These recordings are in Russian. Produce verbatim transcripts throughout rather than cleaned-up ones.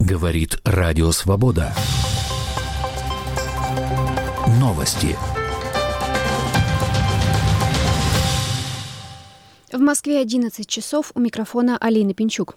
Говорит Радио Свобода. Новости. В Москве одиннадцать часов, у микрофона Алина Пинчук.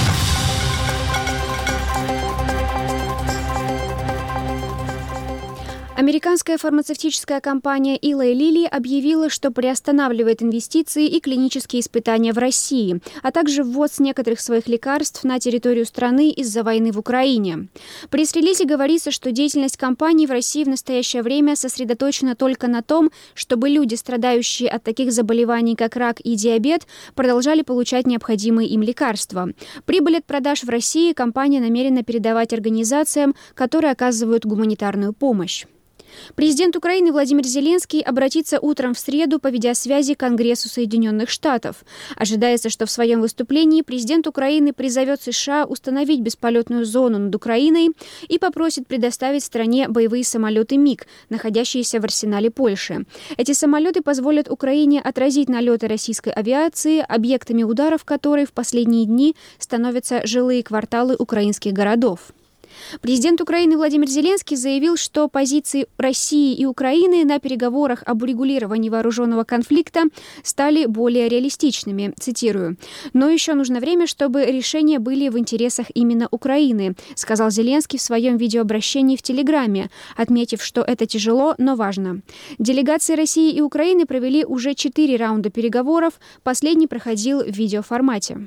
Американская фармацевтическая компания Eli Lilly объявила, что приостанавливает инвестиции и клинические испытания в России, а также ввоз некоторых своих лекарств на территорию страны из-за войны в Украине. В пресс-релизе говорится, что деятельность компании в России в настоящее время сосредоточена только на том, чтобы люди, страдающие от таких заболеваний, как рак и диабет, продолжали получать необходимые им лекарства. Прибыль от продаж в России компания намерена передавать организациям, которые оказывают гуманитарную помощь. Президент Украины Владимир Зеленский обратится утром в среду по видеосвязи к Конгрессу Соединенных Штатов. Ожидается, что в своем выступлении президент Украины призовет США установить бесполетную зону над Украиной и попросит предоставить стране боевые самолеты МиГ, находящиеся в арсенале Польши. Эти самолеты позволят Украине отразить налеты российской авиации, объектами ударов которой в последние дни становятся жилые кварталы украинских городов. Президент Украины Владимир Зеленский заявил, что позиции России и Украины на переговорах об урегулировании вооруженного конфликта стали более реалистичными, цитирую. «Но еще нужно время, чтобы решения были в интересах именно Украины», сказал Зеленский в своем видеообращении в Телеграме, отметив, что это тяжело, но важно. Делегации России и Украины провели уже четыре раунда переговоров, последний проходил в видеоформате.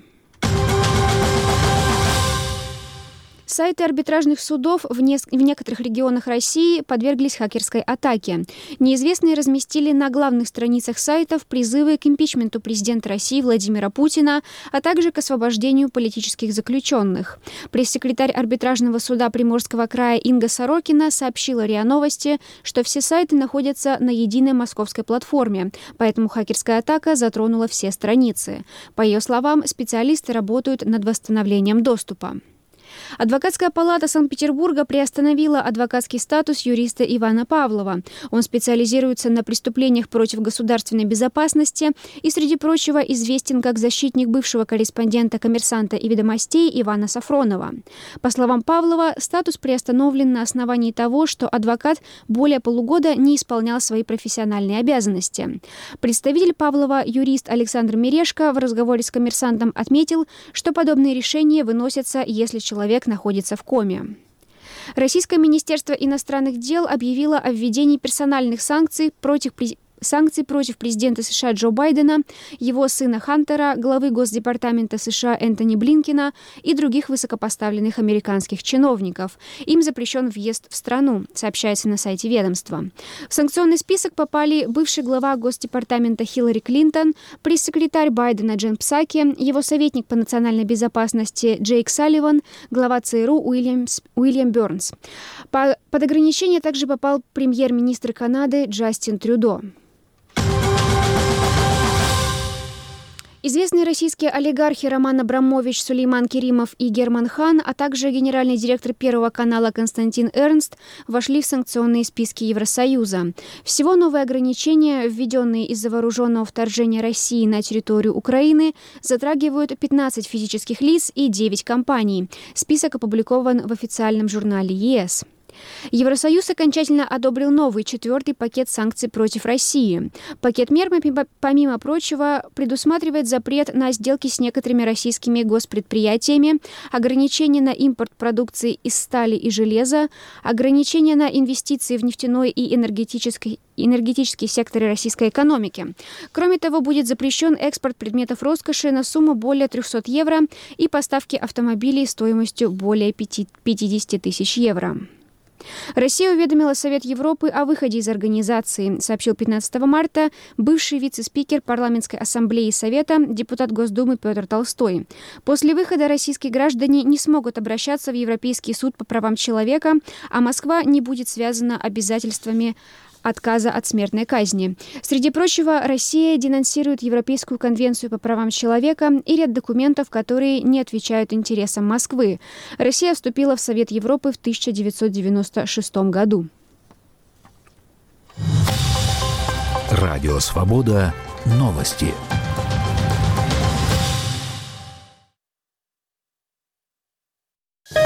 Сайты арбитражных судов в, не... в некоторых регионах России подверглись хакерской атаке. Неизвестные разместили на главных страницах сайтов призывы к импичменту президента России Владимира Путина, а также к освобождению политических заключенных. Пресс-секретарь арбитражного суда Приморского края Инга Сорокина сообщила РИА Новости, что все сайты находятся на единой московской платформе, поэтому хакерская атака затронула все страницы. По ее словам, специалисты работают над восстановлением доступа. Адвокатская палата Санкт-Петербурга приостановила адвокатский статус юриста Ивана Павлова. Он специализируется на преступлениях против государственной безопасности и, среди прочего, известен как защитник бывшего корреспондента «Коммерсанта» и «Ведомостей» Ивана Сафронова. По словам Павлова, статус приостановлен на основании того, что адвокат более полугода не исполнял свои профессиональные обязанности. Представитель Павлова, юрист Александр Мережко, в разговоре с «Коммерсантом» отметил, что подобные решения выносятся, если человек Человек находится в коме. Российское министерство иностранных дел объявило о введении персональных санкций против президента. Санкций против президента США Джо Байдена, его сына Хантера, главы Госдепартамента США Энтони Блинкена и других высокопоставленных американских чиновников. Им запрещен въезд в страну, сообщается на сайте ведомства. В санкционный список попали бывший глава Госдепартамента Хиллари Клинтон, пресс-секретарь Байдена Джен Псаки, его советник по национальной безопасности Джейк Салливан, глава ЦРУ Уильям, Уильям Бернс. По, под ограничение также попал премьер-министр Канады Джастин Трюдо. Известные российские олигархи Роман Абрамович, Сулейман Керимов и Герман Хан, а также генеральный директор Первого канала Константин Эрнст вошли в санкционные списки Евросоюза. Всего новые ограничения, введенные из-за вооруженного вторжения России на территорию Украины, затрагивают пятнадцать физических лиц и девять компаний. Список опубликован в официальном журнале ЕС. Евросоюз окончательно одобрил новый четвертый пакет санкций против России. Пакет мер, помимо прочего, предусматривает запрет на сделки с некоторыми российскими госпредприятиями, ограничения на импорт продукции из стали и железа, ограничения на инвестиции в нефтяной и энергетический энергетические секторы российской экономики. Кроме того, будет запрещен экспорт предметов роскоши на сумму более триста евро и поставки автомобилей стоимостью более пятьдесят тысяч евро. Россия уведомила Совет Европы о выходе из организации, сообщил пятнадцатого марта бывший вице-спикер Парламентской ассамблеи Совета, депутат Госдумы Петр Толстой. После выхода российские граждане не смогут обращаться в Европейский суд по правам человека, а Москва не будет связана обязательствами отказа от смертной казни. Среди прочего, Россия денонсирует Европейскую конвенцию по правам человека и ряд документов, которые не отвечают интересам Москвы. Россия вступила в Совет Европы в тысяча девятьсот девяносто шестом году. Радио Свобода. Новости.